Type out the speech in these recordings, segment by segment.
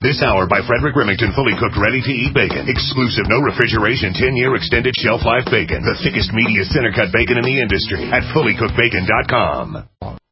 This hour by Frederick Remington, fully cooked, ready-to-eat bacon. Exclusive, no refrigeration, 10-year extended shelf life bacon. The thickest, meatiest, center-cut bacon in the industry at fullycookedbacon.com.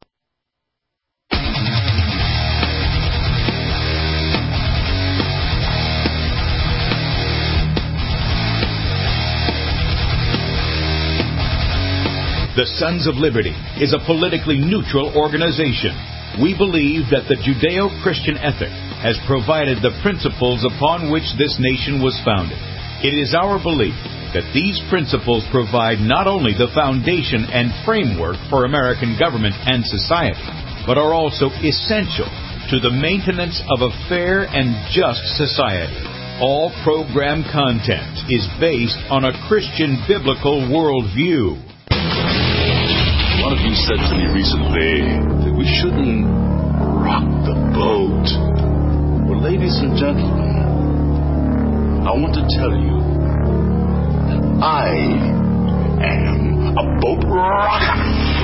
The Sons of Liberty is a politically neutral organization. We believe that the Judeo-Christian ethic has provided the principles upon which this nation was founded. It is our belief that these principles provide not only the foundation and framework for American government and society, but are also essential to the maintenance of a fair and just society. All program content is based on a Christian biblical worldview. One of you said to me recently that we shouldn't rock the boat. Well, ladies and gentlemen, I want to tell you that I am a boat rocker.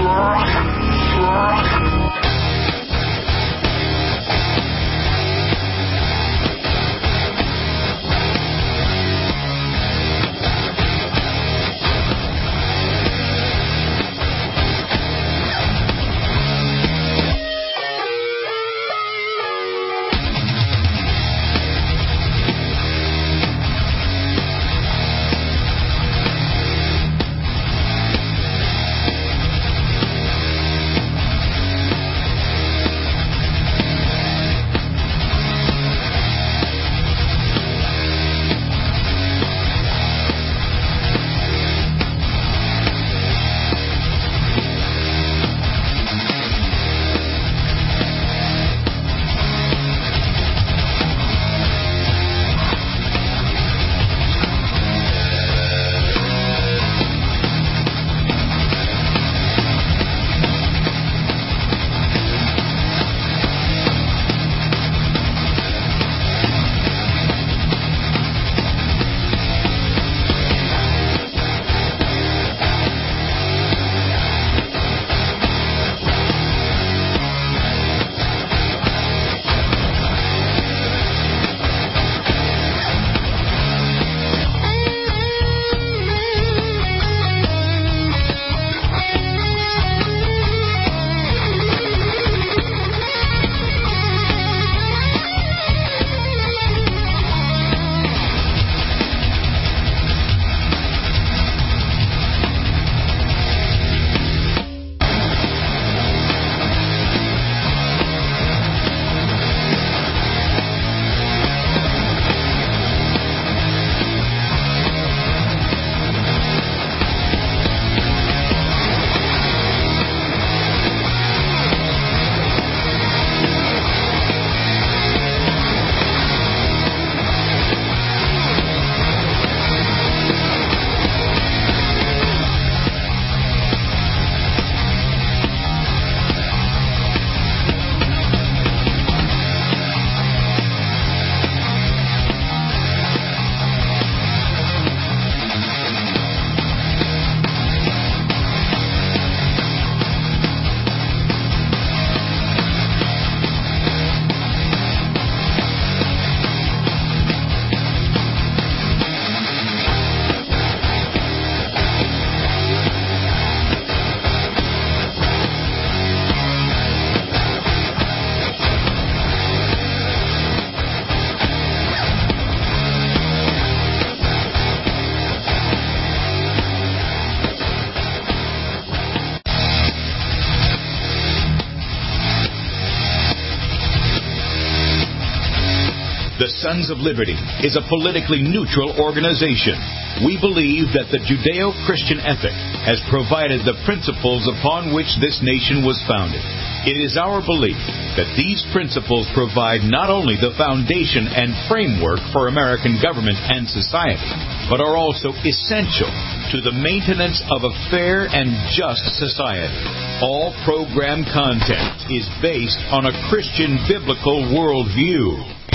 The Sons of Liberty is a politically neutral organization. We believe that the Judeo-Christian ethic has provided the principles upon which this nation was founded. It is our belief that these principles provide not only the foundation and framework for American government and society, but are also essential to the maintenance of a fair and just society. All program content is based on a Christian biblical worldview.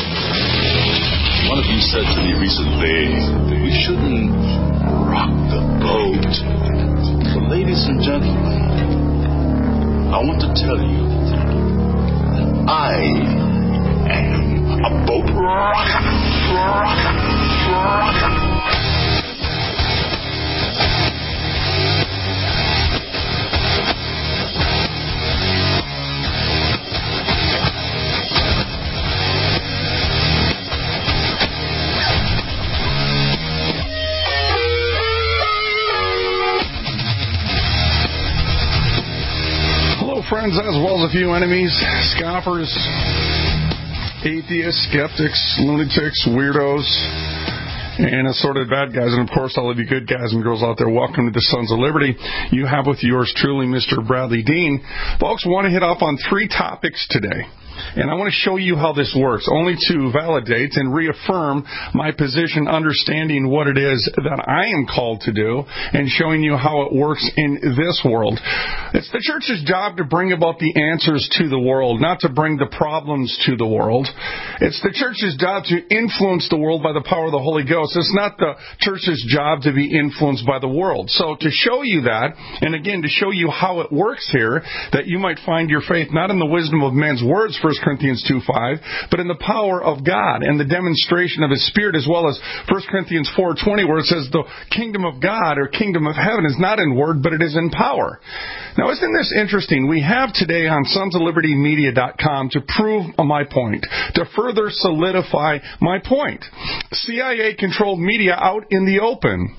One of you said to me recently that we shouldn't rock the boat. Well, ladies and gentlemen, I want to tell you that I am a A boat rocket. Friends, as well as a few enemies, scoffers, atheists, skeptics, lunatics, weirdos, and assorted bad guys, and of course all of you good guys and girls out there, welcome to the Sons of Liberty. You have with yours truly, Mr. Bradley Dean. Folks, want to hit off on 3 topics today. And I want to show you how this works, only to validate and reaffirm my position, understanding what it is that I am called to do, and showing you how it works in this world. It's the church's job to bring about the answers to the world, not to bring the problems to the world. It's the church's job to influence the world by the power of the Holy Ghost. It's not the church's job to be influenced by the world. So to show you that, and again, to show you how it works here, that you might find your faith not in the wisdom of men's words, 1 Corinthians 2:5, but in the power of God and the demonstration of His Spirit, as well as 1 Corinthians 4:20, where it says the kingdom of God or kingdom of heaven is not in word, but it is in power. Now, isn't this interesting? We have today on sonsoflibertymedia.com to prove my point, to further solidify my point. CIA-controlled media out in the open.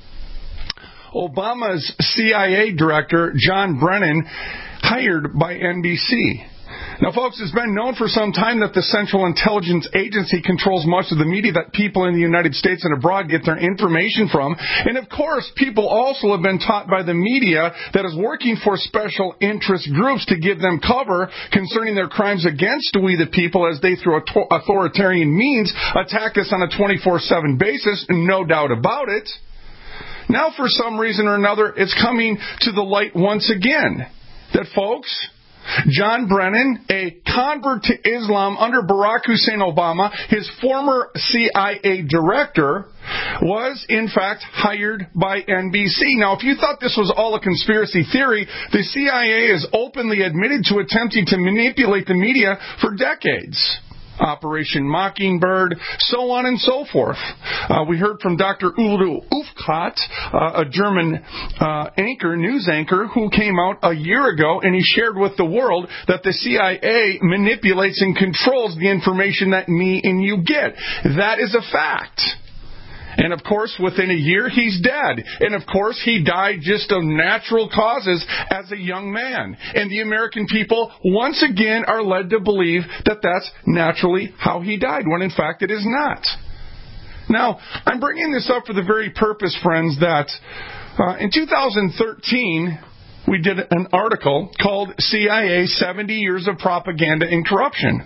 Obama's CIA director, John Brennan, hired by NBC. Now, folks, it's been known for some time that the Central Intelligence Agency controls much of the media that people in the United States and abroad get their information from. And, of course, people also have been taught by the media that is working for special interest groups to give them cover concerning their crimes against we the people as they, through authoritarian means, attack us on a 24/7 basis, no doubt about it. Now, for some reason or another, it's coming to the light once again that, folks, John Brennan, a convert to Islam under Barack Hussein Obama, his former CIA director, was in fact hired by NBC. Now, if you thought this was all a conspiracy theory, the CIA has openly admitted to attempting to manipulate the media for decades. Operation Mockingbird, so on and so forth. We heard from Dr. Udo Ufkat, a German news anchor, who came out a year ago, and he shared with the world that the CIA manipulates and controls the information that me and you get. That is a fact. And, of course, within a year, he's dead. And, of course, he died just of natural causes as a young man. And the American people, once again, are led to believe that that's naturally how he died, when, in fact, it is not. Now, I'm bringing this up for the very purpose, friends, that in 2013, we did an article called CIA 70 Years of Propaganda and Corruption.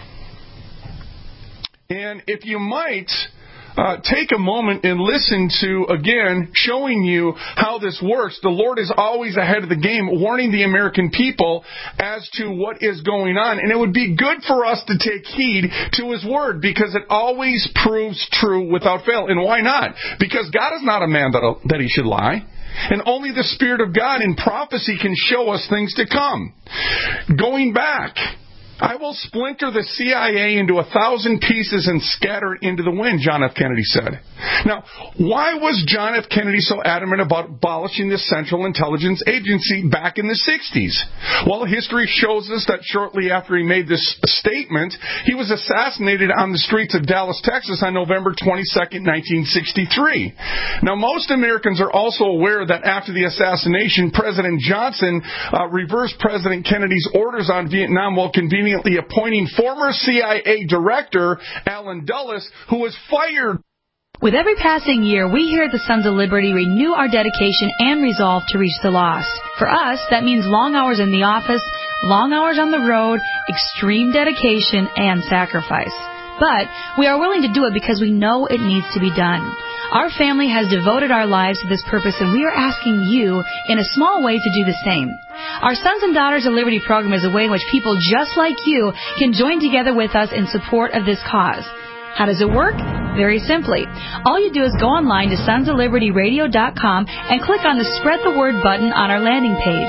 And if you might take a moment and listen to, again, showing you how this works. The Lord is always ahead of the game, warning the American people as to what is going on. And it would be good for us to take heed to His Word, because it always proves true without fail. And why not? Because God is not a man that He should lie. And only the Spirit of God in prophecy can show us things to come. Going back, I will splinter the CIA into 1,000 pieces and scatter it into the wind, John F. Kennedy said. Now, why was John F. Kennedy so adamant about abolishing the Central Intelligence Agency back in the 60s? Well, history shows us that shortly after he made this statement, he was assassinated on the streets of Dallas, Texas on November 22nd, 1963. Now, most Americans are also aware that after the assassination, President Johnson reversed President Kennedy's orders on Vietnam while convening appointing former CIA Director Alan Dulles, who was fired. With every passing year, we here at the Sons of Liberty renew our dedication and resolve to reach the lost. For us, that means long hours in the office, long hours on the road, extreme dedication, and sacrifice. But we are willing to do it because we know it needs to be done. Our family has devoted our lives to this purpose, and we are asking you, in a small way, to do the same. Our Sons and Daughters of Liberty program is a way in which people just like you can join together with us in support of this cause. How does it work? Very simply. All you do is go online to sonsoflibertyradio.com and click on the Spread the Word button on our landing page.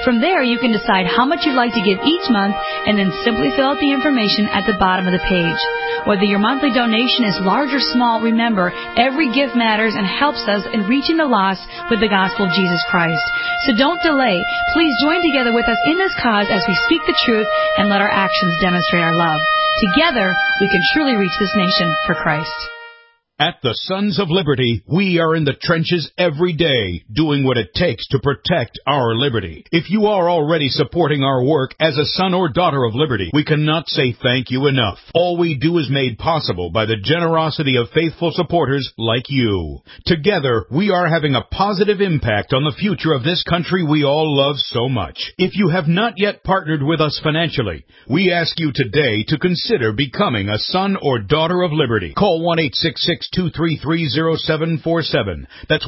From there, you can decide how much you'd like to give each month and then simply fill out the information at the bottom of the page. Whether your monthly donation is large or small, remember, every gift matters and helps us in reaching the lost with the gospel of Jesus Christ. So don't delay. Please join together with us in this cause as we speak the truth and let our actions demonstrate our love. Together, we can truly reach this nation for Christ. At the Sons of Liberty, we are in the trenches every day, doing what it takes to protect our liberty. If you are already supporting our work as a son or daughter of liberty, we cannot say thank you enough. All we do is made possible by the generosity of faithful supporters like you. Together, we are having a positive impact on the future of this country we all love so much. If you have not yet partnered with us financially, we ask you today to consider becoming a son or daughter of liberty. Call 1-866-233-0747. That's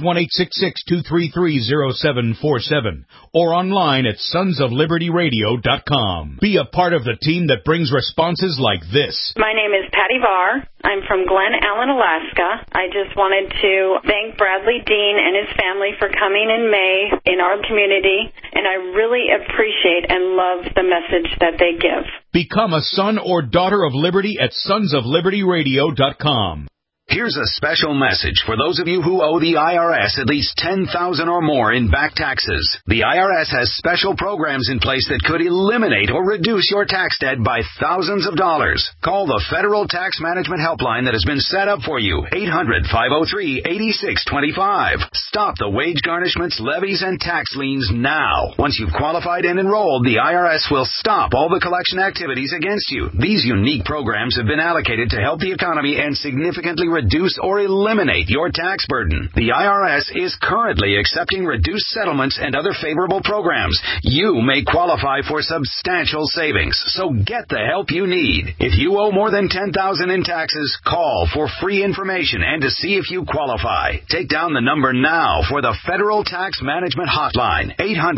1-866-233-0747. Or online at sonsoflibertyradio.com. Be a part of the team that brings responses like this. My name is Patty Varr. I'm from Glen Allen, Alaska. I just wanted to thank Bradley Dean and his family for coming in May in our community, and I really appreciate and love the message that they give. Become a son or daughter of liberty at sonsoflibertyradio.com. Here's a special message for those of you who owe the IRS at least $10,000 or more in back taxes. The IRS has special programs in place that could eliminate or reduce your tax debt by thousands of dollars. Call the Federal Tax Management Helpline that has been set up for you, 800-503-8625. Stop the wage garnishments, levies, and tax liens now. Once you've qualified and enrolled, the IRS will stop all the collection activities against you. These unique programs have been allocated to help the economy and significantly reduce or eliminate your tax burden. The IRS is currently accepting reduced settlements and other favorable programs. You may qualify for substantial savings, so get the help you need. If you owe more than $10,000 in taxes, call for free information and to see if you qualify. Take down the number now for the Federal Tax Management Hotline,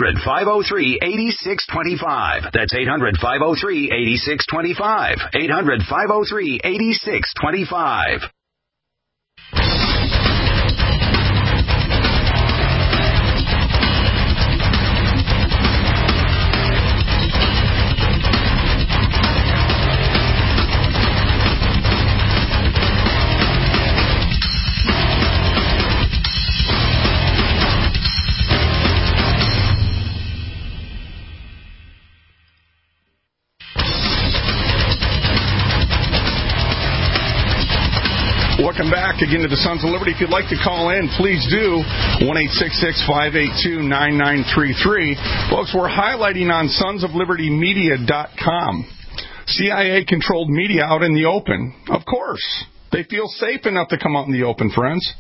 800-503-8625. That's 800-503-8625. 800-503-8625. Welcome back again to the Sons of Liberty. If you'd like to call in, please do. 1-866-582-9933. Folks, we're highlighting on sonsoflibertymedia.com. CIA-controlled media out in the open. Of course. They feel safe enough to come out in the open, friends.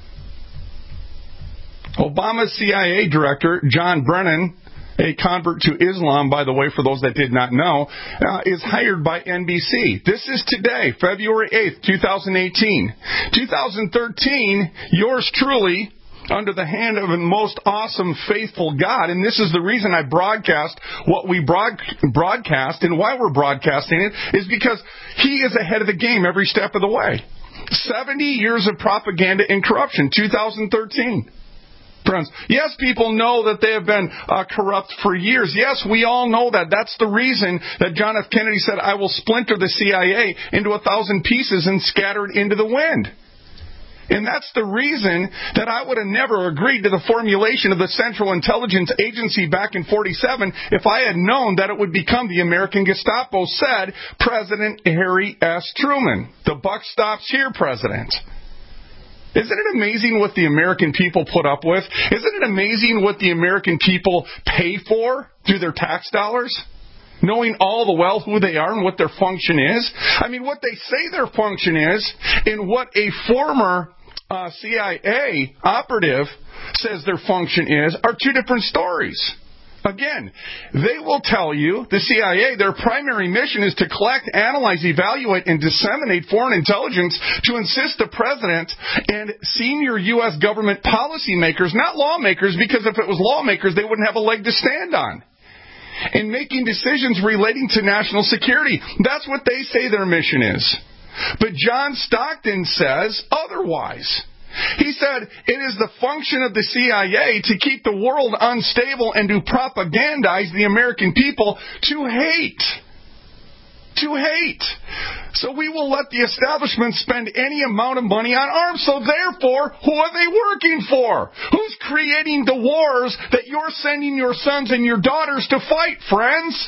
Obama's CIA director, John Brennan, a convert to Islam, by the way, for those that did not know, is hired by NBC. This is today, February 8th, 2018. 2013, yours truly, under the hand of a most awesome, faithful God. And this is the reason I broadcast what we broadcast, and why we're broadcasting it is because he is ahead of the game every step of the way. 70 years of propaganda and corruption, 2013. Friends, yes, people know that they have been corrupt for years. Yes, we all know that. That's the reason that John F. Kennedy said, I will splinter the CIA into 1,000 pieces and scatter it into the wind. And that's the reason that I would have never agreed to the formulation of the Central Intelligence Agency back in 1947 if I had known that it would become the American Gestapo, said President Harry S. Truman. The buck stops here, President. Isn't it amazing what the American people put up with? Isn't it amazing what the American people pay for through their tax dollars? Knowing all the well who they are and what their function is. I mean, what they say their function is and what a former CIA operative says their function is are two different stories. Again, they will tell you, the CIA, their primary mission is to collect, analyze, evaluate, and disseminate foreign intelligence to assist the president and senior U.S. government policymakers, not lawmakers, because if it was lawmakers, they wouldn't have a leg to stand on, in making decisions relating to national security. That's what they say their mission is. But John Stockton says otherwise. He said, it is the function of the CIA to keep the world unstable and to propagandize the American people to hate. To hate. So we will let the establishment spend any amount of money on arms. So therefore, who are they working for? Who's creating the wars that you're sending your sons and your daughters to fight, friends?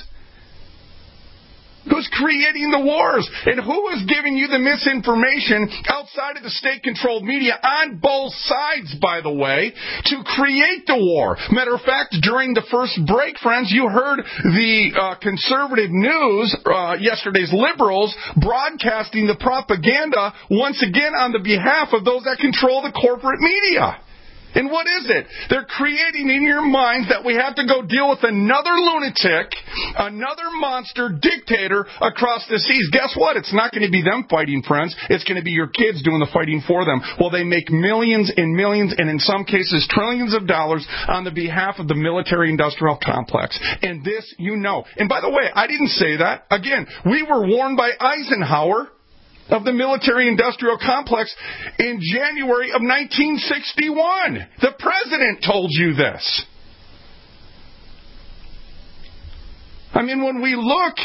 Who's creating the wars? And who is giving you the misinformation outside of the state-controlled media on both sides, by the way, to create the war? Matter of fact, during the first break, friends, you heard the conservative news, yesterday's liberals, broadcasting the propaganda once again on the behalf of those that control the corporate media. And what is it? They're creating in your minds that we have to go deal with another lunatic, another monster dictator across the seas. Guess what? It's not going to be them fighting, friends. It's going to be your kids doing the fighting for them. Well, they make millions and millions, and in some cases trillions of dollars on the behalf of the military-industrial complex. And this, you know. And by the way, I didn't say that. Again, we were warned by Eisenhower of the military-industrial complex in January of 1961. The president told you this. I mean, when we look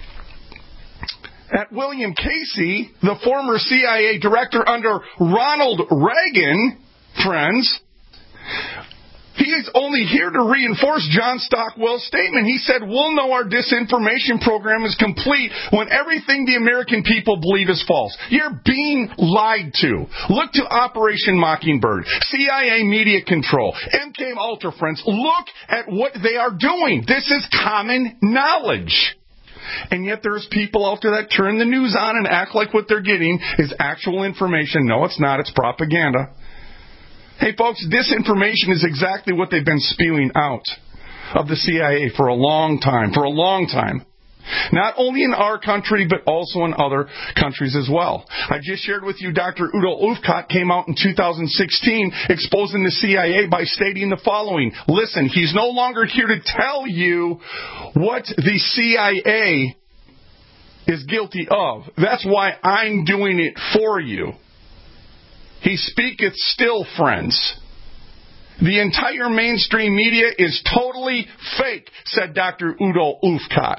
at William Casey, the former CIA director under Ronald Reagan, friends, he is only here to reinforce John Stockwell's statement. He said, we'll know our disinformation program is complete when everything the American people believe is false. You're being lied to. Look to Operation Mockingbird, CIA media control, MK Ultra, friends. Look at what they are doing. This is common knowledge. And yet there's people out there that turn the news on and act like what they're getting is actual information. No, it's not. It's propaganda. Hey, folks, disinformation is exactly what they've been spewing out of the CIA for a long time. Not only in our country, but also in other countries as well. I just shared with you Dr. Udo Ulfkott came out in 2016 exposing the CIA by stating the following. Listen, he's no longer here to tell you what the CIA is guilty of. That's why I'm doing it for you. He speaketh still, friends. The entire mainstream media is totally fake, said Dr. Udo Ulfkott.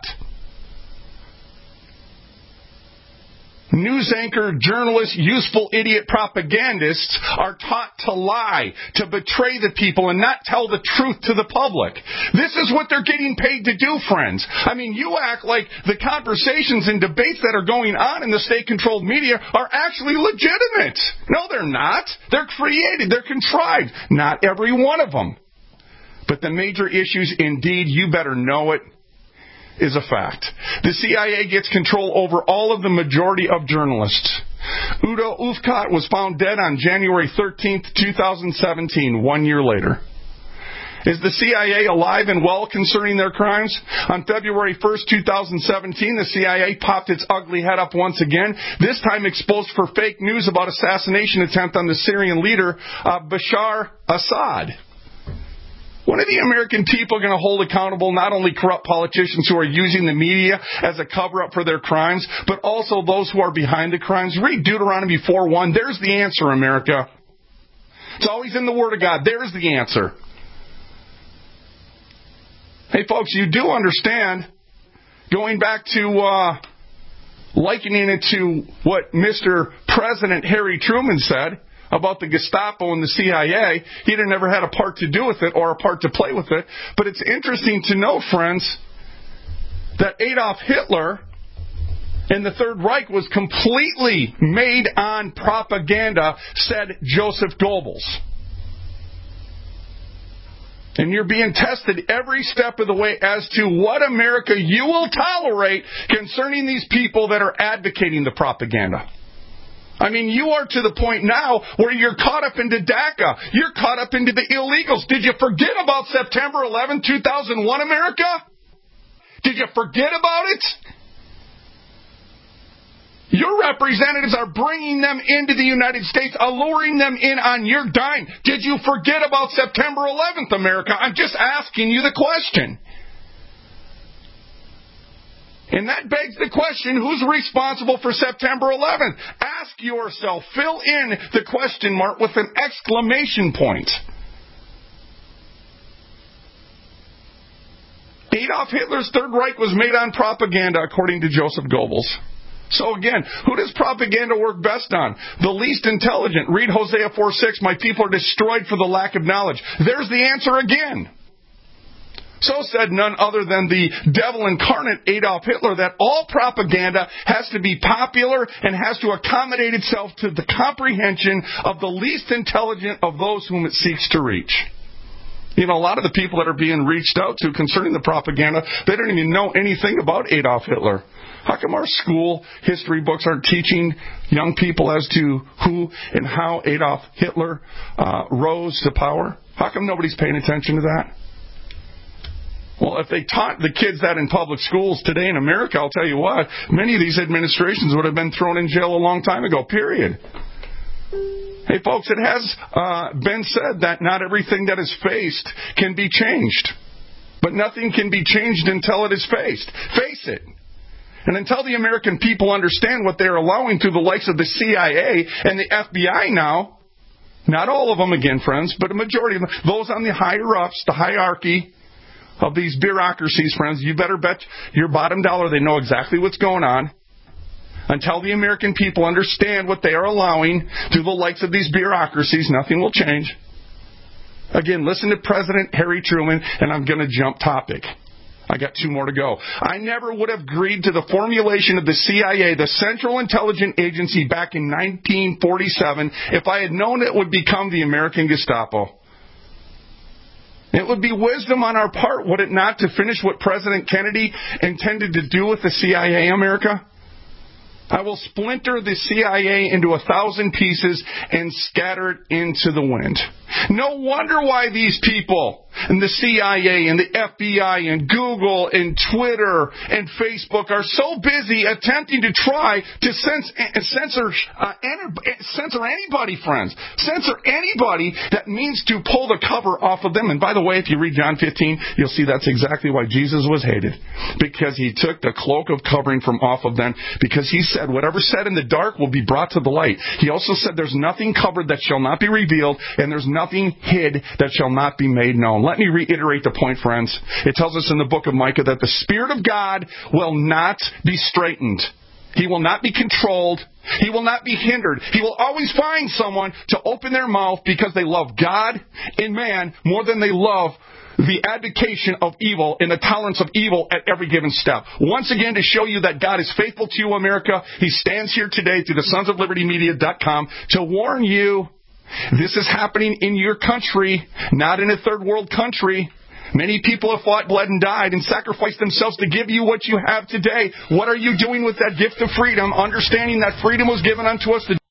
News anchor, journalists, useful idiot propagandists are taught to lie, to betray the people, and not tell the truth to the public. This is what they're getting paid to do, friends. I mean, you act like the conversations and debates that are going on in the state-controlled media are actually legitimate. No, they're not. They're created. They're contrived. Not every one of them. But the major issues, indeed, you better know it, is a fact. The CIA gets control over all of the majority of journalists. Udo Ulfkott was found dead on January 13th, 2017, 1 year later. Is the CIA alive and well concerning their crimes? On February 1st, 2017, the CIA popped its ugly head up once again, this time exposed for fake news about assassination attempt on the Syrian leader, Bashar Assad. When are the American people going to hold accountable not only corrupt politicians who are using the media as a cover-up for their crimes, but also those who are behind the crimes? Read Deuteronomy 4:1. There's the answer, America. It's always in the Word of God. There's the answer. Hey, folks, you do understand, going back to likening it to what Mr. President Harry Truman said about the Gestapo and the CIA. He'd have never had a part to do with it or a part to play with it. But it's interesting to know, friends, that Adolf Hitler and the Third Reich was completely made on propaganda, said Joseph Goebbels. And you're being tested every step of the way as to what America you will tolerate concerning these people that are advocating the propaganda. I mean, you are to the point now where you're caught up into DACA. You're caught up into the illegals. Did you forget about September 11, 2001, America? Did you forget about it? Your representatives are bringing them into the United States, alluring them in on your dime. Did you forget about September 11th, America? I'm just asking you the question. And that begs the question, who's responsible for September 11th? Ask yourself, fill in the question mark with an exclamation point. Adolf Hitler's Third Reich was made on propaganda, according to Joseph Goebbels. So again, who does propaganda work best on? The least intelligent. Read Hosea 4:6, my people are destroyed for the lack of knowledge. There's the answer again. So said none other than the devil incarnate Adolf Hitler, that all propaganda has to be popular and has to accommodate itself to the comprehension of the least intelligent of those whom it seeks to reach. You know, a lot of the people that are being reached out to concerning the propaganda, they don't even know anything about Adolf Hitler. How come our school history books aren't teaching young people as to who and how Adolf Hitler rose to power? How come nobody's paying attention to that? Well, if they taught the kids that in public schools today in America, I'll tell you what, many of these administrations would have been thrown in jail a long time ago, period. Hey, folks, it has been said that not everything that is faced can be changed. But nothing can be changed until it is faced. Face it. And until the American people understand what they're allowing through the likes of the CIA and the FBI now, not all of them again, friends, but a majority of them, those on the higher-ups, the hierarchy of these bureaucracies, friends, you better bet your bottom dollar they know exactly what's going on. Until the American people understand what they are allowing through the likes of these bureaucracies, nothing will change. Again, listen to President Harry Truman, and I'm going to jump topic. I got 2 more to go. I never would have agreed to the formulation of the CIA, the Central Intelligence Agency, back in 1947 if I had known it would become the American Gestapo. It would be wisdom on our part, would it not, to finish what President Kennedy intended to do with the CIA, America? I will splinter the CIA into 1,000 pieces and scatter it into the wind. No wonder why these people and the CIA and the FBI and Google and Twitter and Facebook are so busy attempting to try to censor anybody, friends. Censor anybody that means to pull the cover off of them. And by the way, if you read John 15, you'll see that's exactly why Jesus was hated. Because he took the cloak of covering from off of them. Because he said, whatever said in the dark will be brought to the light. He also said there's nothing covered that shall not be revealed, and there's nothing hid that shall not be made known. Let me reiterate the point, friends. It tells us in the book of Micah that the Spirit of God will not be straitened. He will not be controlled. He will not be hindered. He will always find someone to open their mouth because they love God and man more than they love the advocation of evil and the tolerance of evil at every given step. Once again, to show you that God is faithful to you, America, He stands here today through the sonsoflibertymedia.com to warn you this is happening in your country, not in a third world country. Many people have fought, bled, and died and sacrificed themselves to give you what you have today. What are you doing with that gift of freedom, understanding that freedom was given unto us to...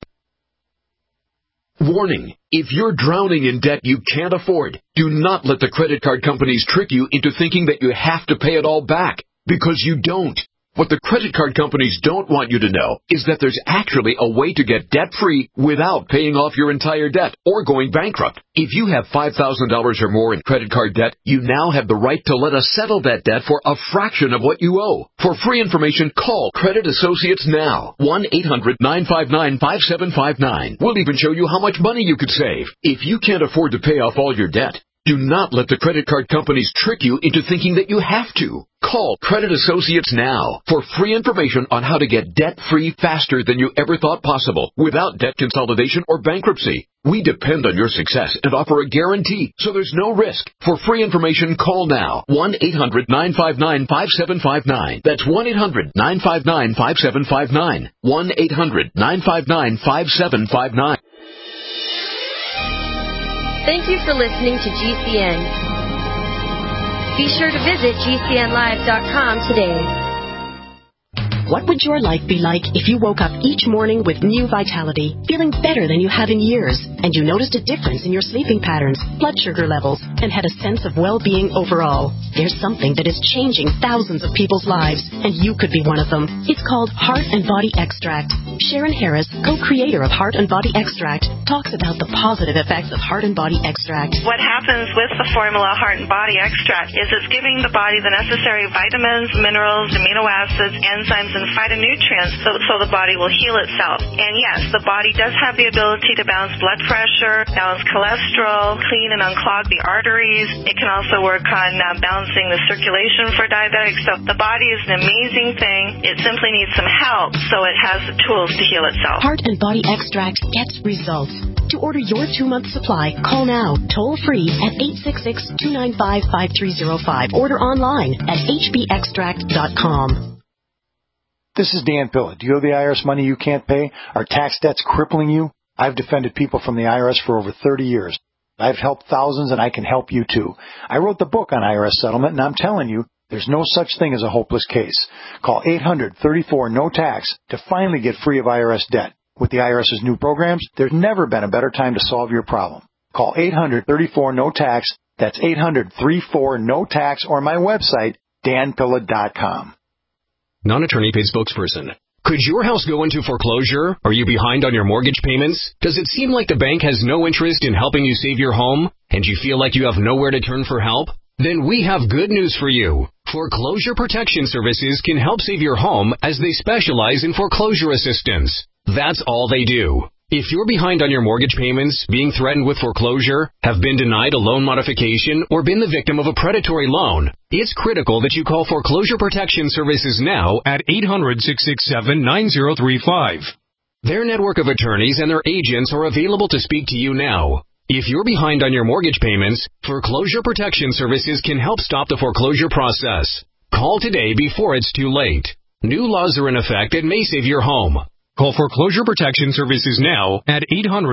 Warning, if you're drowning in debt you can't afford, do not let the credit card companies trick you into thinking that you have to pay it all back, because you don't. What the credit card companies don't want you to know is that there's actually a way to get debt-free without paying off your entire debt or going bankrupt. If you have $5,000 or more in credit card debt, you now have the right to let us settle that debt for a fraction of what you owe. For free information, call Credit Associates now. 1-800-959-5759. We'll even show you how much money you could save. If you can't afford to pay off all your debt, do not let the credit card companies trick you into thinking that you have to. Call Credit Associates now for free information on how to get debt-free faster than you ever thought possible without debt consolidation or bankruptcy. We depend on your success and offer a guarantee, so there's no risk. For free information, call now. 1-800-959-5759. That's 1-800-959-5759. 1-800-959-5759. Thank you for listening to GCN. Be sure to visit GCNlive.com today. What would your life be like if you woke up each morning with new vitality, feeling better than you have in years, and you noticed a difference in your sleeping patterns, blood sugar levels, and had a sense of well-being overall? There's something that is changing thousands of people's lives, and you could be one of them. It's called Heart and Body Extract. Sharon Harris, co-creator of Heart and Body Extract, talks about the positive effects of Heart and Body Extract. What happens with the formula Heart and Body Extract is it's giving the body the necessary vitamins, minerals, amino acids, enzymes, and phytonutrients so the body will heal itself. And yes, the body does have the ability to balance blood pressure, balance cholesterol, clean and unclog the arteries. It can also work on balancing the circulation for diabetics. So the body is an amazing thing. It simply needs some help so it has the tools to heal itself. Heart and Body Extract gets results. To order your 2-month supply, call now, toll-free at 866-295-5305. Order online at hbextract.com. This is Dan Pilla. Do you owe the IRS money you can't pay? Are tax debts crippling you? I've defended people from the IRS for over 30 years. I've helped thousands, and I can help you too. I wrote the book on IRS settlement, and I'm telling you, there's no such thing as a hopeless case. Call 800-34-NO-TAX to finally get free of IRS debt. With the IRS's new programs, there's never been a better time to solve your problem. Call 800-34-NO-TAX. That's 800-34-NO-TAX, or my website, danpilla.com. Non-attorney paid spokesperson. Could your house go into foreclosure? Are you behind on your mortgage payments? Does it seem like the bank has no interest in helping you save your home? And you feel like you have nowhere to turn for help? Then we have good news for you. Foreclosure Protection Services can help save your home as they specialize in foreclosure assistance. That's all they do. If you're behind on your mortgage payments, being threatened with foreclosure, have been denied a loan modification, or been the victim of a predatory loan, it's critical that you call Foreclosure Protection Services now at 800-667-9035. Their network of attorneys and their agents are available to speak to you now. If you're behind on your mortgage payments, Foreclosure Protection Services can help stop the foreclosure process. Call today before it's too late. New laws are in effect that may save your home. Call Foreclosure Protection Services now at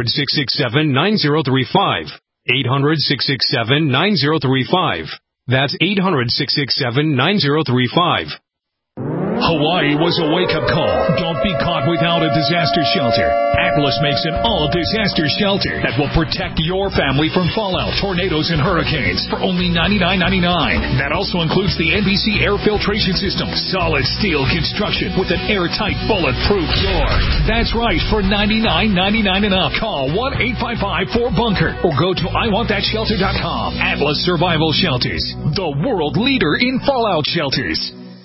800-667-9035. 800-667-9035. That's 800-667-9035. Hawaii was a wake-up call. Don't be caught without a disaster shelter. Atlas makes an all-disaster shelter that will protect your family from fallout, tornadoes, and hurricanes for only $99.99. That also includes the NBC air filtration system, solid steel construction with an airtight, bulletproof door. That's right, for $99.99 and up. Call 1-855-4BUNKER or go to IWantThatShelter.com. Atlas Survival Shelters, the world leader in fallout shelters.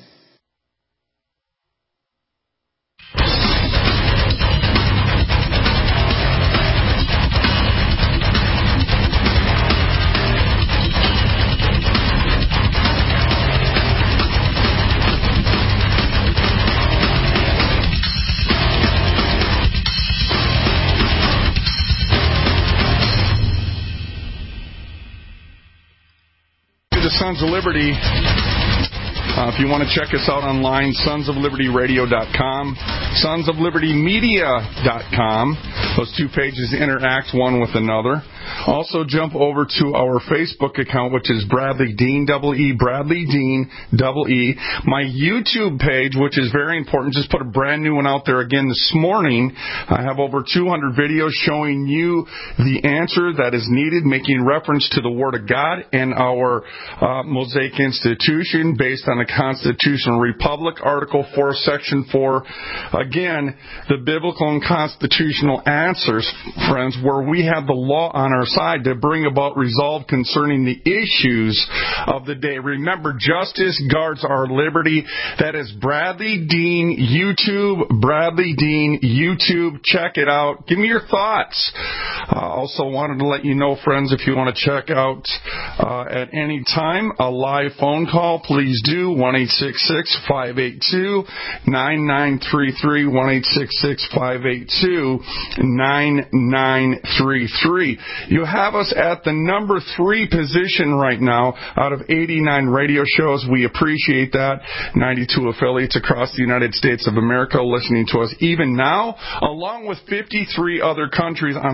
Sons of Liberty. If you want to check us out online, sonsoflibertyradio.com, sonsoflibertymedia.com. Those two pages interact one with another. Also, jump over to our Facebook account, which is Bradley Dean, double-E, Bradley Dean, double-E. My YouTube page, which is very important, just put a brand new one out there again this morning. I have over 200 videos showing you the answer that is needed, making reference to the Word of God and our Mosaic Institution based on the Constitutional Republic, Article 4, Section 4. Again, the biblical and constitutional answers, friends, where we have the law on our side to bring about resolve concerning the issues of the day. Remember, justice guards our liberty. That is Bradley Dean YouTube. Bradley Dean YouTube. Check it out. Give me your thoughts. Also wanted to let you know, friends, if you want to check out at any time a live phone call, please do. 1-866-582-9933. 1-866-582-9933. You have us at the number 3 position right now out of 89 radio shows. We appreciate that. 92 affiliates across the United States of America listening to us even now, along with 53 other countries on a worldwide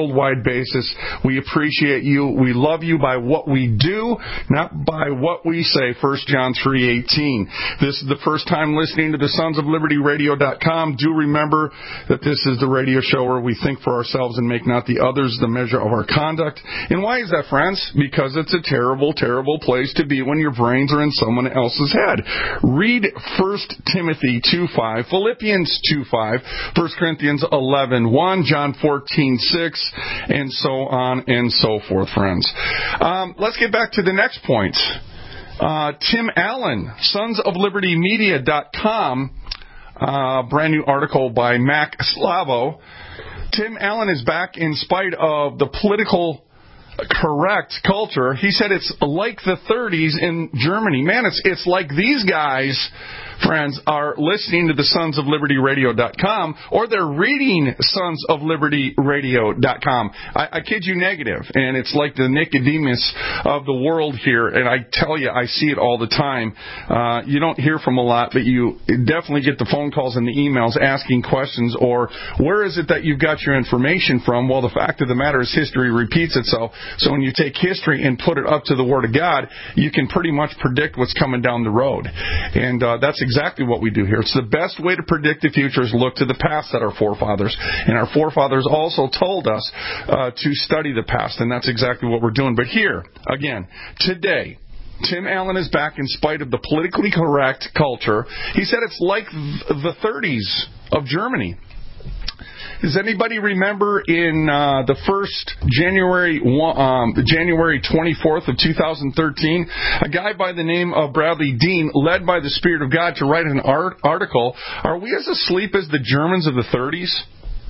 worldwide basis. We appreciate you. We love you by what we do, not by what we say. 1 John 3:18. This is the first time listening to the Sons of Liberty Radio.com. Do remember that this is the radio show where we think for ourselves and make not the others the measure of our conduct. And why is that, friends? Because it's a terrible, terrible place to be when your brains are in someone else's head. Read 1 Timothy 2:5, Philippians 2:5, 1 Corinthians 11:1, John 14:6, and so on and so forth, friends. Let's get back to the next point. Tim Allen, sonsoflibertymedia.com, brand new article by Mac Slavo. Tim Allen is back in spite of the political correct culture. He said it's like the 30s in Germany. Man, it's like these guys, friends, are listening to the Sons of Liberty Radio.com, or they're reading Sons of Liberty Radio.com. I kid you negative, and it's like the Nicodemus of the world here, and I tell you, I see it all the time. You don't hear from a lot, but you definitely get the phone calls and the emails asking questions, or where is it that you've got your information from? Well, the fact of the matter is history repeats itself. So when you take history and put it up to the Word of God, you can pretty much predict what's coming down the road. And that's exactly what we do here. It's the best way to predict the future is look to the past, said our forefathers. And our forefathers also told us to study the past, and that's exactly what we're doing. But here, again, today, Tim Allen is back in spite of the politically correct culture. He said it's like the 30s of Germany. Does anybody remember in the first January 24th of 2013, a guy by the name of Bradley Dean, led by the Spirit of God to write an article, Are We as Asleep as the Germans of the 30s?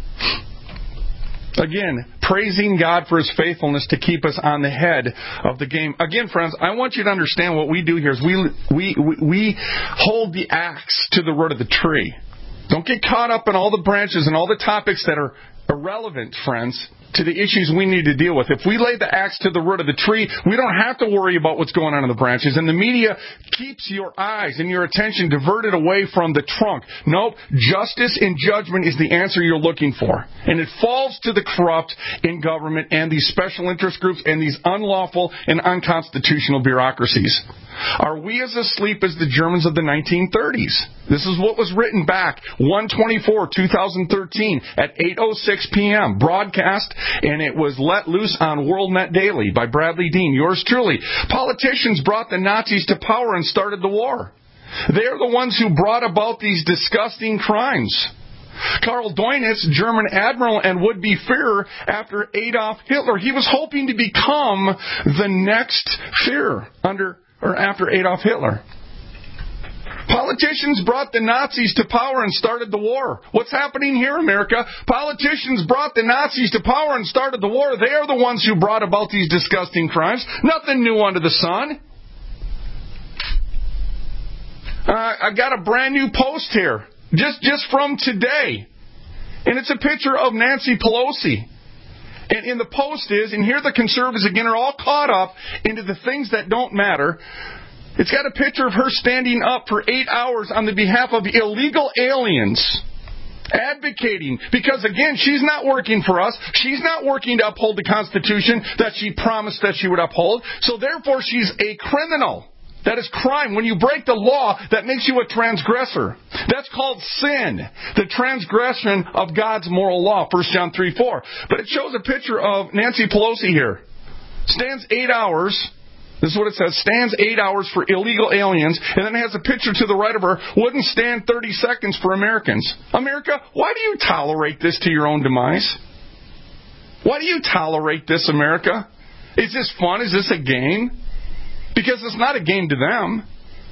Again, praising God for His faithfulness to keep us on the head of the game. Again, friends, I want you to understand what we do here is we hold the axe to the root of the tree. Don't get caught up in all the branches and all the topics that are irrelevant, friends, to the issues we need to deal with. If we lay the axe to the root of the tree, we don't have to worry about what's going on in the branches. And the media keeps your eyes and your attention diverted away from the trunk. Nope, justice and judgment is the answer you're looking for. And it falls to the corrupt in government and these special interest groups and these unlawful and unconstitutional bureaucracies. Are we as asleep as the Germans of the 1930s? This is what was written back 1/24/2013 at 8:06 p.m. broadcast, and it was let loose on WorldNet Daily by Bradley Dean, yours truly. Politicians brought the Nazis to power and started the war. They are the ones who brought about these disgusting crimes. Karl Dönitz, German admiral and would-be Führer after Adolf Hitler, he was hoping to become the next Führer after Adolf Hitler. Politicians brought the Nazis to power and started the war. What's happening here, America? Politicians brought the Nazis to power and started the war. They are the ones who brought about these disgusting crimes. Nothing new under the sun. I got a brand new post here, just from today. And it's a picture of Nancy Pelosi. And in the post is, and here the conservatives again are all caught up into the things that don't matter. It's got a picture of her standing up for 8 hours on the behalf of illegal aliens, advocating, because again, she's not working for us. She's not working to uphold the Constitution that she promised that she would uphold. So therefore, she's a criminal. That is crime. When you break the law, that makes you a transgressor. That's called sin. The transgression of God's moral law. 1 John 3:4. But it shows a picture of Nancy Pelosi here. Stands 8 hours. This is what it says. Stands 8 hours for illegal aliens. And then it has a picture to the right of her. Wouldn't stand 30 seconds for Americans. America, why do you tolerate this to your own demise? Why do you tolerate this, America? Is this fun? Is this a game? Because it's not a game to them.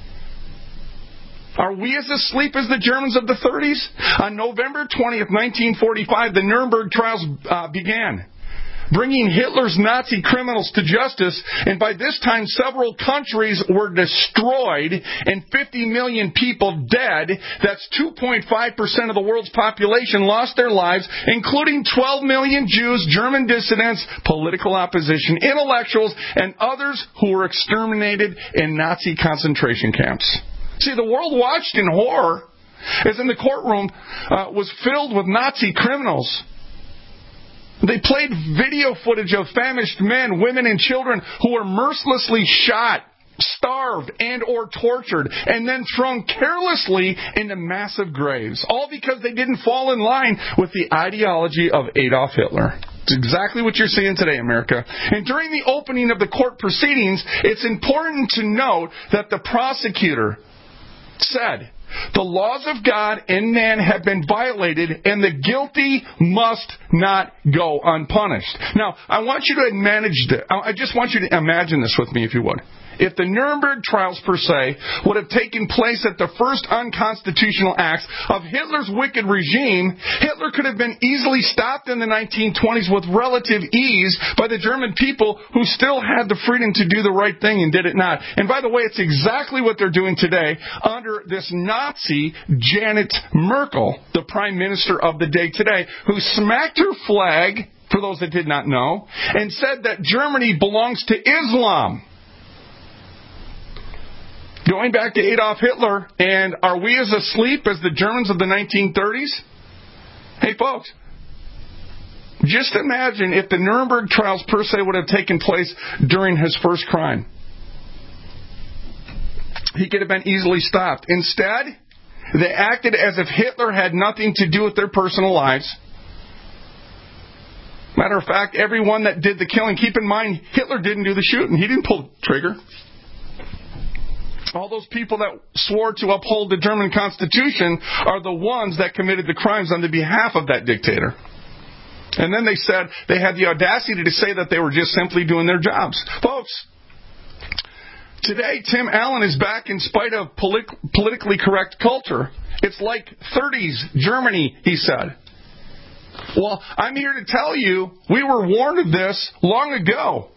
Are we as asleep as the Germans of the 30s? On November 20th, 1945, the Nuremberg trials began, bringing Hitler's Nazi criminals to justice, and by this time several countries were destroyed and 50 million people dead. That's 2.5% of the world's population lost their lives, including 12 million Jews, German dissidents, political opposition, intellectuals, and others who were exterminated in Nazi concentration camps. See, the world watched in horror as in the courtroom was filled with Nazi criminals. They They played video footage of famished men, women, and children who were mercilessly shot, starved, and or tortured, and then thrown carelessly into massive graves, all because they didn't fall in line with the ideology of Adolf Hitler. It's exactly what you're seeing today, America. And during the opening of the court proceedings, it's important to note that the prosecutor said, the laws of God and man have been violated, and the guilty must not go unpunished. Now, I want you to imagine this with me, if you would. If the Nuremberg trials, per se, would have taken place at the first unconstitutional acts of Hitler's wicked regime, Hitler could have been easily stopped in the 1920s with relative ease by the German people who still had the freedom to do the right thing and did it not. And by the way, it's exactly what they're doing today under this Nazi Janet Merkel, the Prime Minister of the day today, who smacked her flag, for those that did not know, and said that Germany belongs to Islam. Going back to Adolf Hitler, and are we as asleep as the Germans of the 1930s? Hey, folks, just imagine if the Nuremberg trials, per se, would have taken place during his first crime. He could have been easily stopped. Instead, they acted as if Hitler had nothing to do with their personal lives. Matter of fact, everyone that did the killing, keep in mind, Hitler didn't do the shooting. He didn't pull the trigger. All those people that swore to uphold the German Constitution are the ones that committed the crimes on the behalf of that dictator. And then they said they had the audacity to say that they were just simply doing their jobs. Folks, today Tim Allen is back in spite of politically correct culture. It's like 30s Germany, he said. Well, I'm here to tell you, we were warned of this long ago.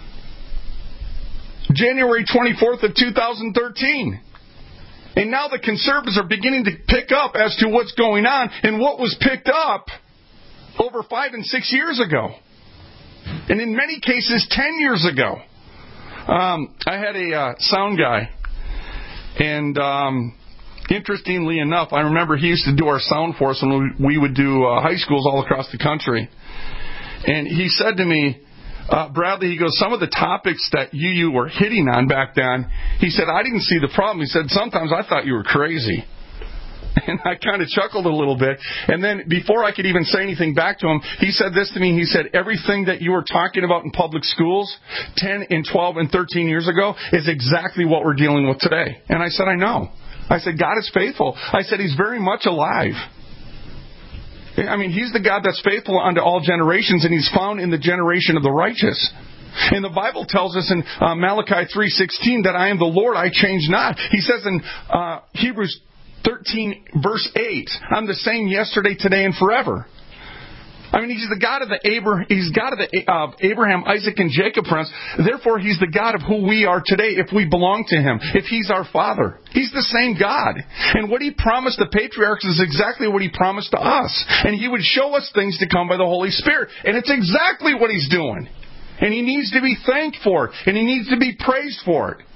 January 24th of 2013. And now the conservatives are beginning to pick up as to what's going on and what was picked up over 5 and 6 years ago. And in many cases, 10 years ago. I had a sound guy. And interestingly enough, I remember he used to do our sound for us when we would do high schools all across the country. And he said to me, Bradley, he goes, some of the topics that you were hitting on back then, he said, I didn't see the problem. He said, sometimes I thought you were crazy. And I kind of chuckled a little bit. And then before I could even say anything back to him, he said this to me. He said, everything that you were talking about in public schools 10 and 12 and 13 years ago is exactly what we're dealing with today. And I said, I know. I said, God is faithful. I said, He's very much alive. I mean, He's the God that's faithful unto all generations, and He's found in the generation of the righteous. And the Bible tells us in Malachi 3:16 that I am the Lord, I change not. He says in Hebrews 13, verse 8, I'm the same yesterday, today, and forever. I mean, He's the God of Abraham, Isaac, and Jacob, friends. Therefore, He's the God of who we are today if we belong to Him, if He's our Father. He's the same God. And what He promised the patriarchs is exactly what He promised to us. And He would show us things to come by the Holy Spirit. And it's exactly what He's doing. And He needs to be thanked for it. And He needs to be praised for it.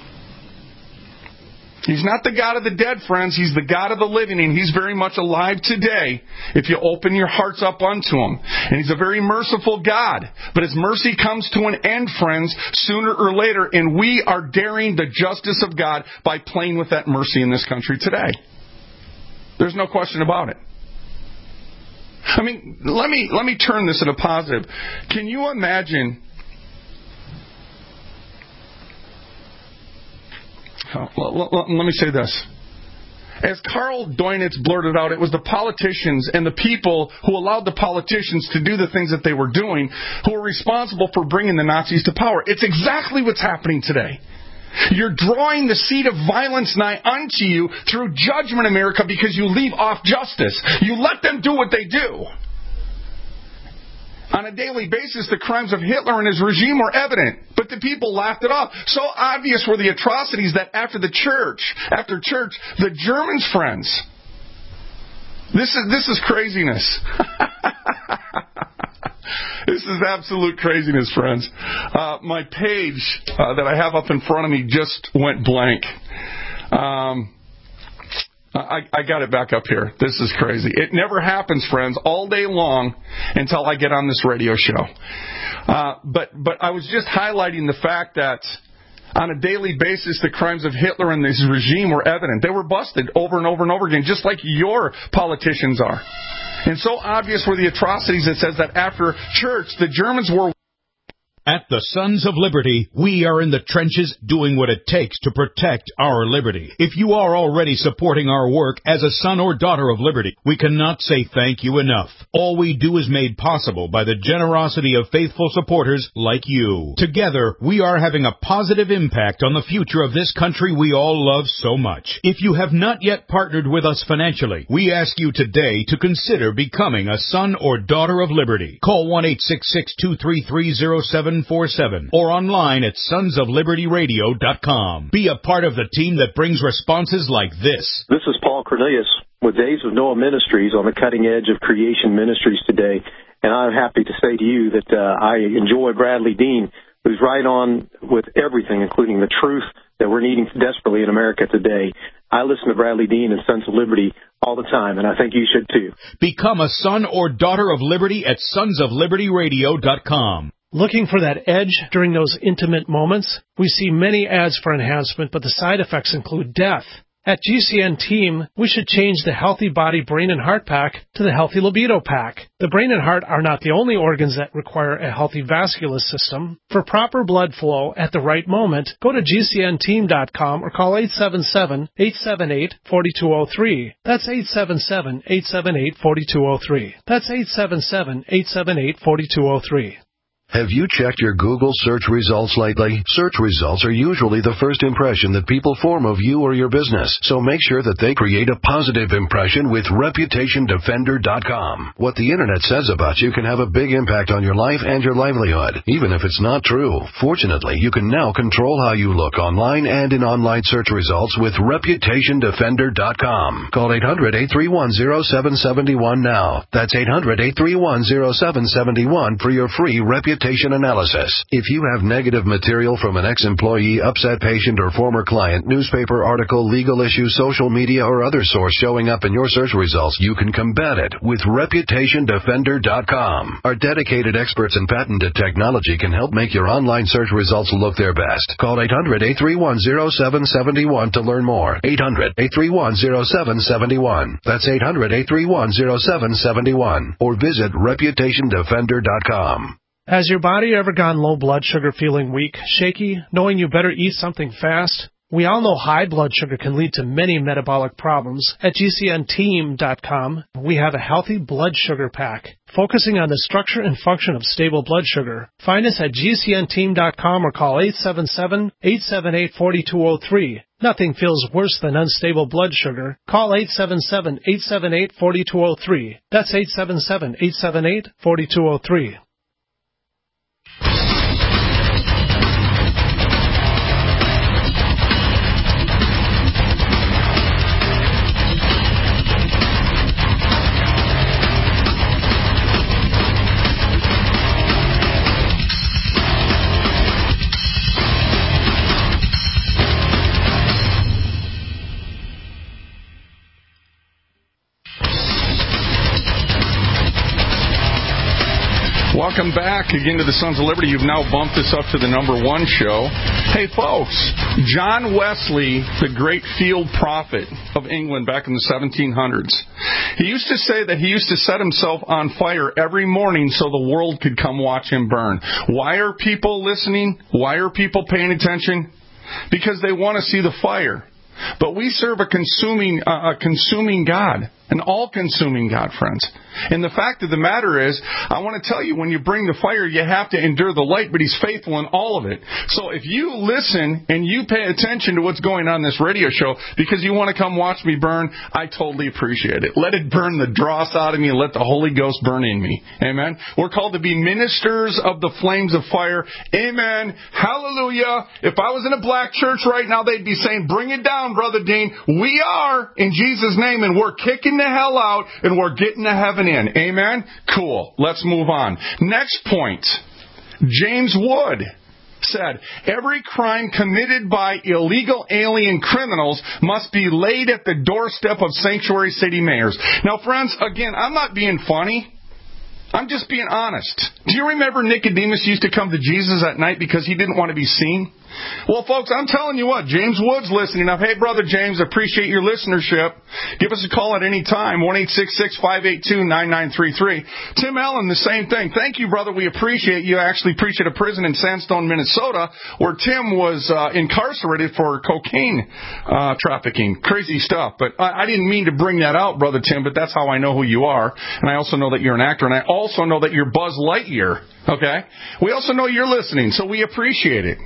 He's not the God of the dead, friends. He's the God of the living, and He's very much alive today if you open your hearts up unto Him. And He's a very merciful God. But His mercy comes to an end, friends, sooner or later, and we are daring the justice of God by playing with that mercy in this country today. There's no question about it. I mean, let me turn this in a positive. Can you imagine... Let me say this. As Karl Doinitz blurted out, it was the politicians and the people who allowed the politicians to do the things that they were doing who were responsible for bringing the Nazis to power. It's exactly what's happening today. You're drawing the seed of violence nigh unto you through judgment, America, because you leave off justice. You let them do what they do. On a daily basis, the crimes of Hitler and his regime were evident, but the people laughed it off. So obvious were the atrocities that after church, the Germans, friends, this is craziness. This is absolute craziness, friends. My page that I have up in front of me just went blank. I got it back up here. This is crazy. It never happens, friends, all day long until I get on this radio show. But I was just highlighting the fact that on a daily basis, the crimes of Hitler and his regime were evident. They were busted over and over and over again, just like your politicians are. And so obvious were the atrocities, it says that after church, the Germans were... At the Sons of Liberty, we are in the trenches doing what it takes to protect our liberty. If you are already supporting our work as a son or daughter of liberty, we cannot say thank you enough. All we do is made possible by the generosity of faithful supporters like you. Together, we are having a positive impact on the future of this country we all love so much. If you have not yet partnered with us financially, we ask you today to consider becoming a son or daughter of liberty. Call 1-866-233-0747 or online at sonsoflibertyradio.com. Be a part of the team that brings responses like this. This is Paul Cornelius with Days of Noah Ministries on the cutting edge of creation ministries today. And I'm happy to say to you that I enjoy Bradley Dean, who's right on with everything, including the truth that we're needing desperately in America today. I listen to Bradley Dean and Sons of Liberty all the time, and I think you should too. Become a son or daughter of liberty at sonsoflibertyradio.com. Looking for that edge during those intimate moments? We see many ads for enhancement, but the side effects include death. At GCN Team, we should change the Healthy Body, Brain, and Heart Pack to the Healthy Libido Pack. The brain and heart are not the only organs that require a healthy vascular system. For proper blood flow at the right moment, go to GCNteam.com or call 877-878-4203. That's 877-878-4203. That's 877-878-4203. Have you checked your Google search results lately? Search results are usually the first impression that people form of you or your business, so make sure that they create a positive impression with ReputationDefender.com. What the Internet says about you can have a big impact on your life and your livelihood, even if it's not true. Fortunately, you can now control how you look online and in online search results with ReputationDefender.com. Call 800-831-0771 now. That's 800-831-0771 for your free reputation analysis. If you have negative material from an ex-employee, upset patient, or former client, newspaper article, legal issue, social media, or other source showing up in your search results, you can combat it with ReputationDefender.com. Our dedicated experts in patented technology can help make your online search results look their best. Call 800-831-0771 to learn more. 800-831-0771. That's 800-831-0771. Or visit ReputationDefender.com. Has your body ever gone low blood sugar, feeling weak, shaky, knowing you better eat something fast? We all know high blood sugar can lead to many metabolic problems. At GCNteam.com, we have a healthy blood sugar pack, focusing on the structure and function of stable blood sugar. Find us at GCNteam.com or call 877-878-4203. Nothing feels worse than unstable blood sugar. Call 877-878-4203. That's 877-878-4203. Welcome back again to the Sons of Liberty. You've now bumped us up to the #1 show. Hey, folks, John Wesley, the great field prophet of England back in the 1700s, he used to say that he used to set himself on fire every morning so the world could come watch him burn. Why are people listening? Why are people paying attention? Because they want to see the fire. But we serve a consuming God, an all-consuming God, friends. And the fact of the matter is, I want to tell you, when you bring the fire, you have to endure the light, but He's faithful in all of it. So if you listen and you pay attention to what's going on in this radio show because you want to come watch me burn, I totally appreciate it. Let it burn the dross out of me and let the Holy Ghost burn in me. Amen? We're called to be ministers of the flames of fire. Amen. Hallelujah. If I was in a black church right now, they'd be saying, bring it down, Brother Dean. We are, in Jesus' name, and we're kicking the hell out, and we're getting to heaven in. Amen? Cool. Let's move on. Next point. James Wood. said, every crime committed by illegal alien criminals must be laid at the doorstep of sanctuary city mayors. Now, friends, again, I'm not being funny. I'm just being honest. Do you remember Nicodemus used to come to Jesus at night because he didn't want to be seen? Well, folks, I'm telling you what, James Wood's listening up. Hey, Brother James, appreciate your listenership. Give us a call at any time, 1-866-582-9933. Tim Allen, the same thing. Thank you, brother. We appreciate you. Actually preached at a prison in Sandstone, Minnesota, where Tim was incarcerated for cocaine trafficking. Crazy stuff. But I didn't mean to bring that out, Brother Tim, but that's how I know who you are. And I also know that you're an actor, and I also know that you're Buzz Lightyear. Okay? We also know you're listening, so we appreciate it.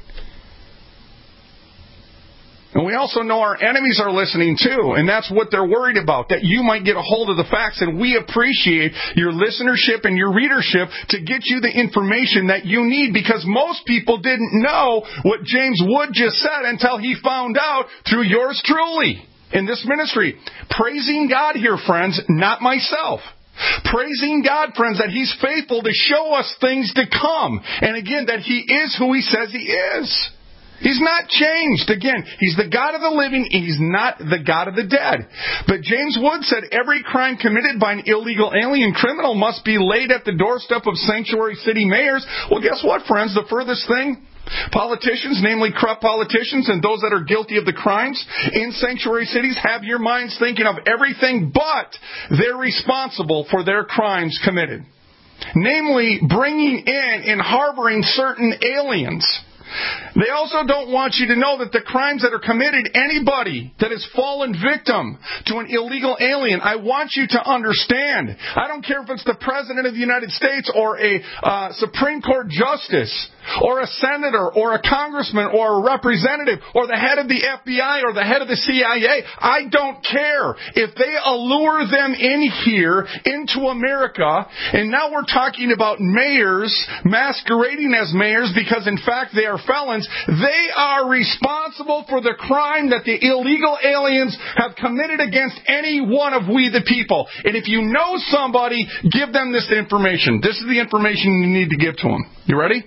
And we also know our enemies are listening too, and that's what they're worried about, that you might get a hold of the facts, and we appreciate your listenership and your readership to get you the information that you need, because most people didn't know what James Wood just said until he found out through yours truly in this ministry. Praising God here, friends, not myself. Praising God, friends, that He's faithful to show us things to come, and again, that He is who He says He is. He's not changed. Again, He's the God of the living. He's not the God of the dead. But James Wood said every crime committed by an illegal alien criminal must be laid at the doorstep of sanctuary city mayors. Well, guess what, friends? The furthest thing? Politicians, namely corrupt politicians and those that are guilty of the crimes in sanctuary cities, have your minds thinking of everything but they're responsible for their crimes committed. Namely, bringing in and harboring certain aliens. They also don't want you to know that the crimes that are committed, anybody that has fallen victim to an illegal alien, I want you to understand. I don't care if it's the President of the United States or a Supreme Court Justice or a senator or a congressman or a representative or the head of the FBI or the head of the CIA. I don't care. If they allure them in here into America, and now we're talking about mayors masquerading as mayors because in fact they are felons, they are responsible for the crime that the illegal aliens have committed against any one of we the people. And if you know somebody, give them this information. This is the information you need to give to them. You ready?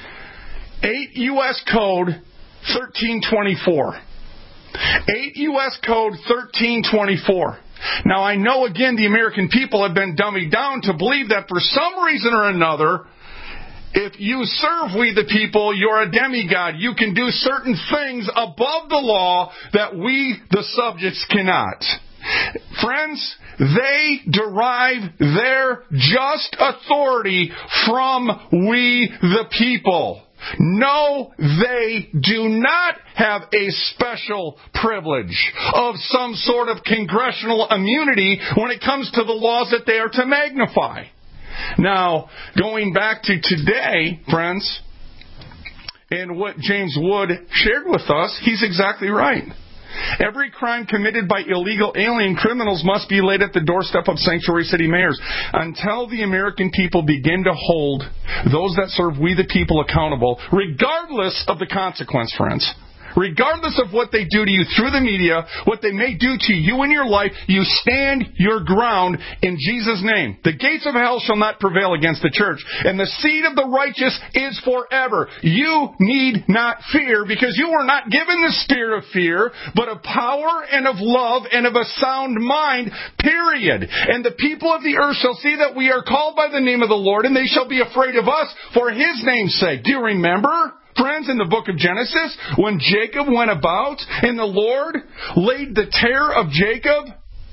8 U.S. Code 1324. 8 U.S. Code 1324. Now, I know, again, the American people have been dummied down to believe that for some reason or another, if you serve we the people, you're a demigod. You can do certain things above the law that we, the subjects, cannot. Friends, they derive their just authority from we the people. No, they do not have a special privilege of some sort of congressional immunity when it comes to the laws that they are to magnify. Now, going back to today, friends, and what James Wood shared with us, he's exactly right. Every crime committed by illegal alien criminals must be laid at the doorstep of sanctuary city mayors. Until the American people begin to hold those that serve we the people accountable, regardless of the consequence, friends. Regardless of what they do to you through the media, what they may do to you in your life, you stand your ground in Jesus' name. The gates of hell shall not prevail against the church, and the seed of the righteous is forever. You need not fear, because you were not given the spirit of fear, but of power and of love and of a sound mind, period. And the people of the earth shall see that we are called by the name of the Lord, and they shall be afraid of us for His name's sake. Do you remember? Friends, in the book of Genesis, when Jacob went about and the Lord laid the terror of Jacob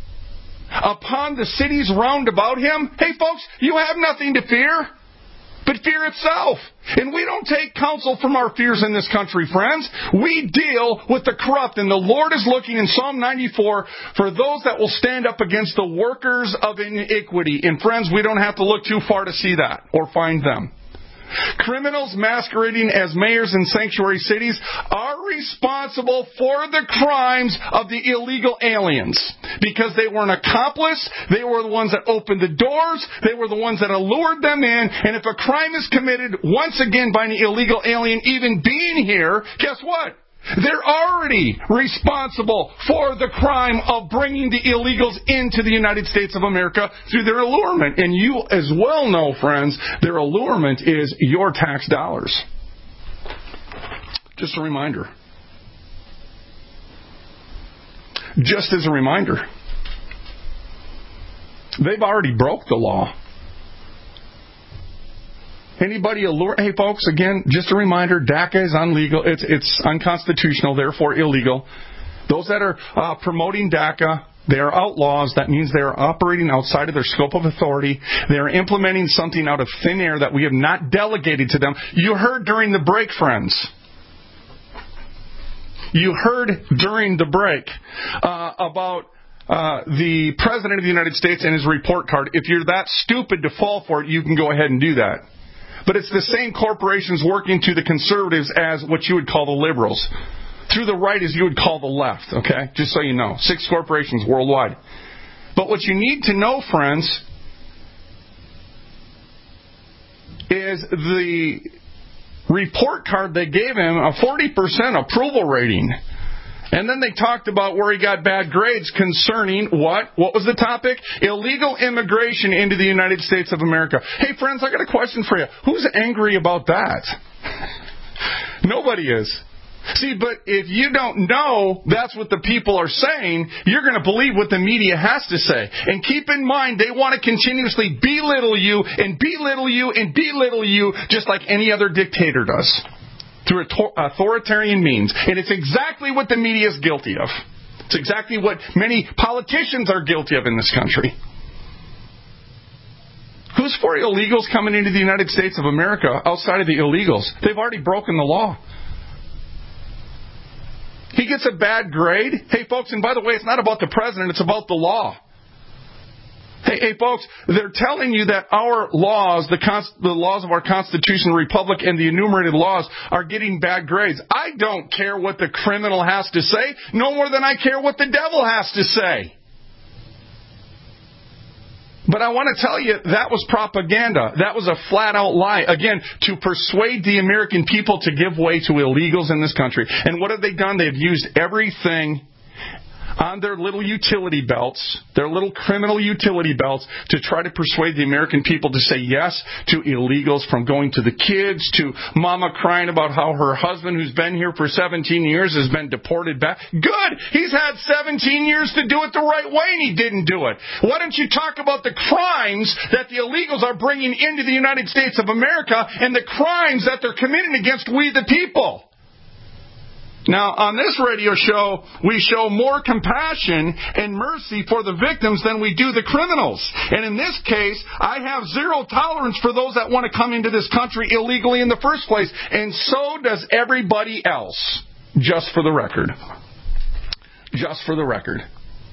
upon the cities round about him, hey folks, you have nothing to fear but fear itself. And we don't take counsel from our fears in this country, friends. We deal with the corrupt, and the Lord is looking in Psalm 94 for those that will stand up against the workers of iniquity. And friends, we don't have to look too far to see that or find them. Criminals masquerading as mayors in sanctuary cities are responsible for the crimes of the illegal aliens because they were an accomplice. They were the ones that opened the doors. They were the ones that allured them in. And if a crime is committed once again by an illegal alien even being here, guess what? They're already responsible for the crime of bringing the illegals into the United States of America through their allurement. And you as well know, friends, their allurement is your tax dollars. Just a reminder. Just as a reminder, they've already broke the law. Anybody allure? Hey, folks, again, just a reminder, DACA is illegal. It's unconstitutional, therefore illegal. Those that are promoting DACA, they are outlaws. That means they are operating outside of their scope of authority. They are implementing something out of thin air that we have not delegated to them. You heard during the break, friends. You heard during the break about the President of the United States and his report card. If you're that stupid to fall for it, you can go ahead and do that. But it's the same corporations working to the conservatives as what you would call the liberals. Through the right as you would call the left, okay? Just so you know. 6 corporations worldwide. But what you need to know, friends, is the report card they gave him a 40% approval rating. And then they talked about where he got bad grades concerning what? What was the topic? Illegal immigration into the United States of America. Hey, friends, I got a question for you. Who's angry about that? Nobody is. See, but if you don't know that's what the people are saying, you're going to believe what the media has to say. And keep in mind, they want to continuously belittle you and belittle you and belittle you just like any other dictator does. Through authoritarian means. And it's exactly what the media is guilty of. It's exactly what many politicians are guilty of in this country. Who's for illegals coming into the United States of America outside of the illegals? They've already broken the law. He gets a bad grade. Hey, folks, and by the way, it's not about the president, it's about the law. Hey, folks, they're telling you that our laws, the laws of our constitutional republic and the enumerated laws are getting bad grades. I don't care what the criminal has to say, no more than I care what the devil has to say. But I want to tell you, that was propaganda. That was a flat-out lie. Again, to persuade the American people to give way to illegals in this country. And what have they done? They've used everything on their little utility belts, their little criminal utility belts, to try to persuade the American people to say yes to illegals, from going to the kids, to mama crying about how her husband, who's been here for 17 years, has been deported back. Good! He's had 17 years to do it the right way, and he didn't do it. Why don't you talk about the crimes that the illegals are bringing into the United States of America and the crimes that they're committing against we the people? Now, on this radio show, we show more compassion and mercy for the victims than we do the criminals. And in this case, I have zero tolerance for those that want to come into this country illegally in the first place. And so does everybody else. Just for the record. Just for the record.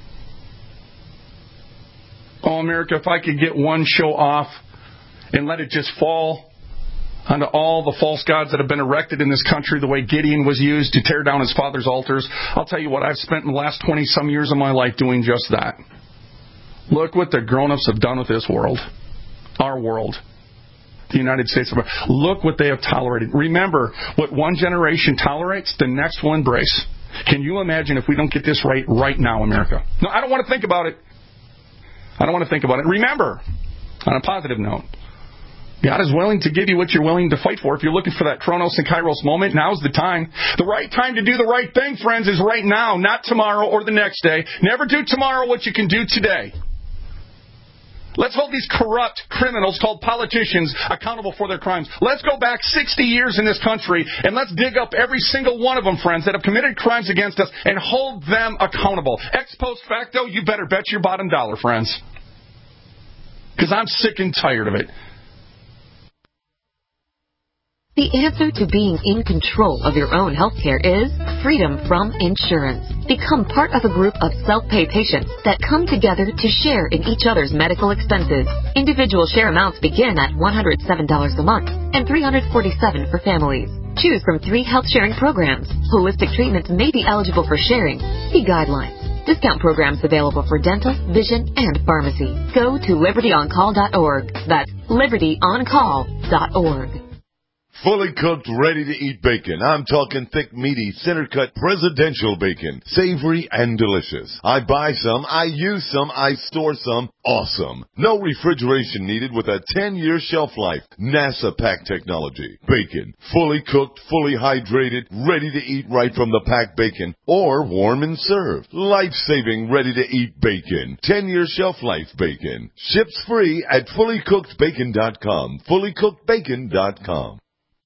Oh, America, if I could get one show off and let it just fall onto all the false gods that have been erected in this country, the way Gideon was used to tear down his father's altars. I'll tell you what, I've spent the last 20-some years of my life doing just that. Look what the grown-ups have done with this world. Our world. The United States of America. Look what they have tolerated. Remember, what one generation tolerates, the next will embrace. Can you imagine if we don't get this right now, America? No, I don't want to think about it. I don't want to think about it. Remember, on a positive note, God is willing to give you what you're willing to fight for. If you're looking for that Chronos and Kairos moment, now's the time. The right time to do the right thing, friends, is right now, not tomorrow or the next day. Never do tomorrow what you can do today. Let's hold these corrupt criminals called politicians accountable for their crimes. Let's go back 60 years in this country and let's dig up every single one of them, friends, that have committed crimes against us and hold them accountable. Ex post facto, you better bet your bottom dollar, friends. Because I'm sick and tired of it. The answer to being in control of your own healthcare is freedom from insurance. Become part of a group of self-pay patients that come together to share in each other's medical expenses. Individual share amounts begin at $107 a month and $347 for families. Choose from 3 health sharing programs. Holistic treatments may be eligible for sharing. See guidelines. Discount programs available for dental, vision, and pharmacy. Go to libertyoncall.org. That's libertyoncall.org. Fully cooked, ready-to-eat bacon. I'm talking thick, meaty, center-cut presidential bacon. Savory and delicious. I buy some, I use some, I store some. Awesome. No refrigeration needed with a 10-year shelf life. NASA pack technology. Bacon. Fully cooked, fully hydrated, ready to eat right from the packed bacon. Or warm and served. Life-saving, ready-to-eat bacon. 10-year shelf life bacon. Ships free at fullycookedbacon.com. Fullycookedbacon.com.